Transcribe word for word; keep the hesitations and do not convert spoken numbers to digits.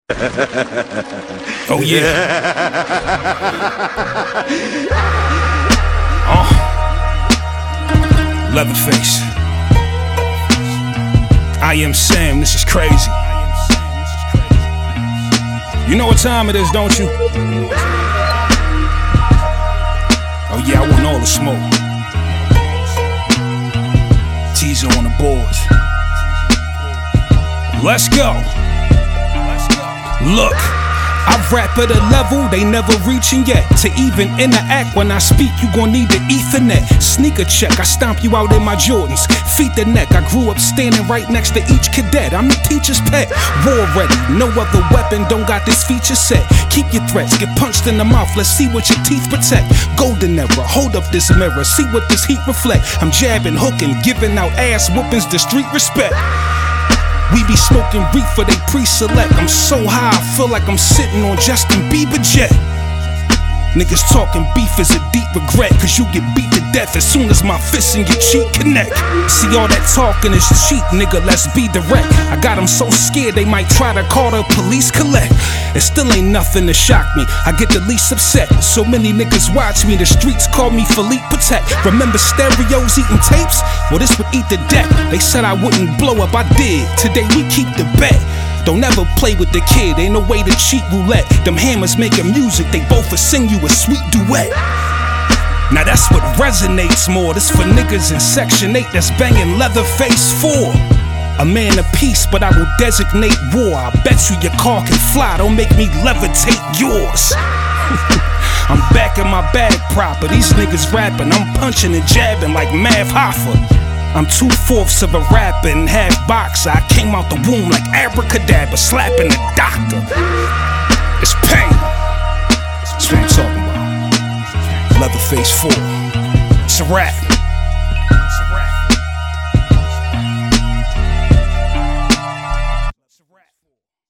Oh yeah. Oh. Leatherface. I am Sam, this is crazy. You know what time it is, don't you? Oh yeah, I want all the smoke. Teaser on the boards. Let's go. Look, I rap at a level they never reaching yet. To even interact when I speak, you gon' need the Ethernet. Sneaker check, I stomp you out in my Jordans. Feet the neck, I grew up standing right next to each cadet. I'm the teacher's pet, war ready. No other weapon don't got this feature set. Keep your threats, get punched in the mouth, let's see what your teeth protect. Golden era, hold up this mirror, see what this heat reflect. I'm jabbing, hooking, giving out ass whoopings to street respect. We be smoking reefer, they pre-select. I'm so high, I feel like I'm sitting on Justin Bieber jet. Niggas talking beef is a deep regret, cause you get beat to death as soon as my fists and your cheek connect. See all that talking is cheap, nigga, let's be direct. I got them so scared they might try to call the police collect. It still ain't nothing to shock me, I get the least upset. So many niggas watch me, the streets call me Philippe Patek. Remember stereos eating tapes? Well, this would eat the deck. They said I wouldn't blow up, I did. Today we keep the bet. Don't ever play with the kid, ain't no way to cheat roulette. Them hammers making music, they both will sing you a sweet duet. Now that's what resonates more. This for niggas in Section eight that's banging Leatherface four. A man of peace, but I will designate war. I bet you your car can fly, don't make me levitate yours. I'm back in my bag proper, these niggas rapping, I'm punching and jabbing like Mav Hoffa. I'm two-fourths of a rapper and half boxer. I came out the womb like abracadabra, slapping the doctor. It's pain. That's what I'm talking about. Leatherface four. It's a rap.